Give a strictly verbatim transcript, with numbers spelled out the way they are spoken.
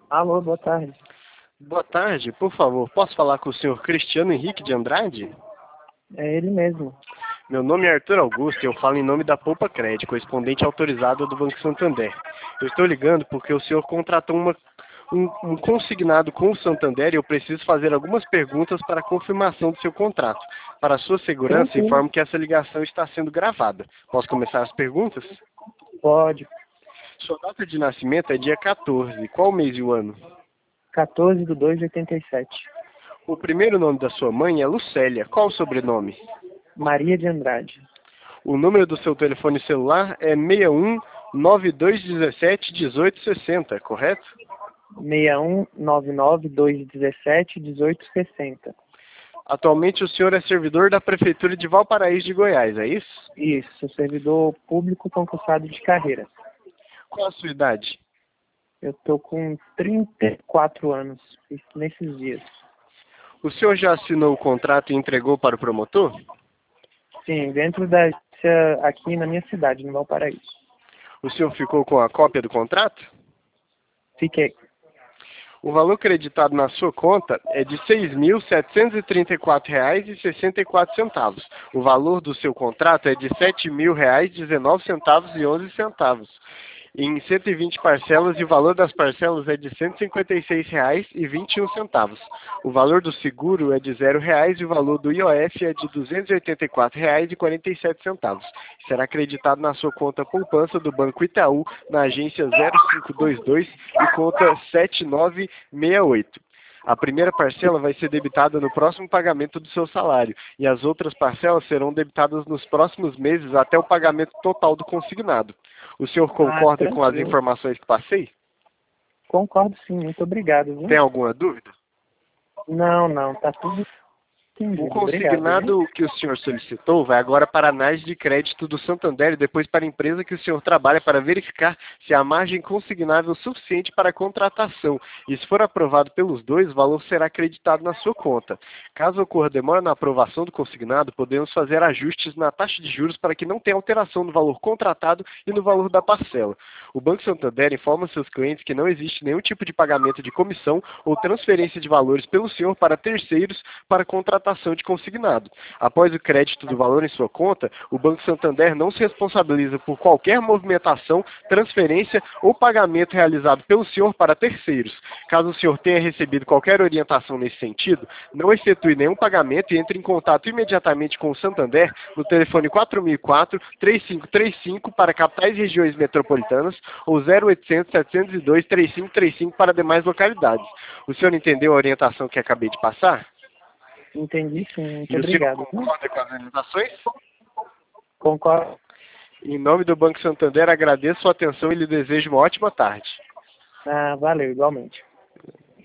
Alô, boa tarde. Boa tarde, por favor, posso falar com o senhor Cristiano Henrique de Andrade? É ele mesmo. Meu nome é Arthur Augusto e eu falo em nome da Poupa Cred, correspondente autorizado do Banco Santander. Eu estou ligando porque o senhor contratou uma, um, um consignado com o Santander e eu preciso fazer algumas perguntas para a confirmação do seu contrato. Para a sua segurança, Tranquilo. informo que essa ligação está sendo gravada. Posso começar as perguntas? Pode. Sua data de nascimento é dia quatorze. Qual o mês e o ano? quatorze de dois de oitenta e sete. O primeiro nome da sua mãe é Lucélia. Qual o sobrenome? Maria de Andrade. O número do seu telefone celular é seis um nove dois um sete um oito seis zero, correto? seis um nove nove dois um sete um oito seis zero. Atualmente o senhor é servidor da Prefeitura de Valparaíso de Goiás, é isso? Isso, sou servidor público concursado de carreira. Qual a sua idade? Eu tô com trinta e quatro anos, isso nesses dias. O senhor já assinou o contrato e entregou para o promotor? Sim, dentro da aqui na minha cidade, no Valparaíso. O senhor ficou com a cópia do contrato? Fiquei. O valor creditado na sua conta é de seis mil setecentos e trinta e quatro reais e sessenta e quatro centavos. O valor do seu contrato é de sete mil reais e dezenove centavos e onze centavos. Em cento e vinte parcelas e o valor das parcelas é de cento e cinquenta e seis reais e vinte e um centavos. O valor do seguro é de zero reais e o valor do I O F é de duzentos e oitenta e quatro reais e quarenta e sete centavos. Será acreditado na sua conta poupança do Banco Itaú na agência zero cinco dois dois e conta sete nove seis oito. A primeira parcela vai ser debitada no próximo pagamento do seu salário e as outras parcelas serão debitadas nos próximos meses até o pagamento total do consignado. O senhor Ah, concorda com as tranquilo. informações que passei? Concordo sim, muito obrigado, viu? Tem alguma dúvida? Não, não, tá tudo O entendido. Obrigado, viu? consignado que o senhor solicitou vai agora para a análise de crédito do Santander e depois para a empresa que o senhor trabalha para verificar se há margem consignável suficiente para a contratação. E se for aprovado pelos dois, o valor será acreditado na sua conta. Caso ocorra demora na aprovação do consignado, podemos fazer ajustes na taxa de juros para que não tenha alteração no valor contratado e no valor da parcela. O Banco Santander informa seus clientes que não existe nenhum tipo de pagamento de comissão ou transferência de valores pelo senhor para terceiros para contratação de consignado. Após o crédito do valor em sua conta, o Banco Santander não se responsabiliza por qualquer movimentação, transferência ou pagamento realizado pelo senhor para terceiros. Caso o senhor tenha recebido qualquer orientação nesse sentido, não efetue nenhum pagamento e entre em contato imediatamente com o Santander no telefone quatro mil e quatro, três cinco três cinco para capitais e regiões metropolitanas ou zero oitocentos, setecentos e dois, três cinco três cinco para demais localidades. O senhor entendeu a orientação que acabei de passar? Entendi sim, muito E o senhor obrigado. Viu? concorda com as orientações? Concordo. Em nome do Banco Santander, agradeço sua atenção e lhe desejo uma ótima tarde. Ah, valeu, igualmente.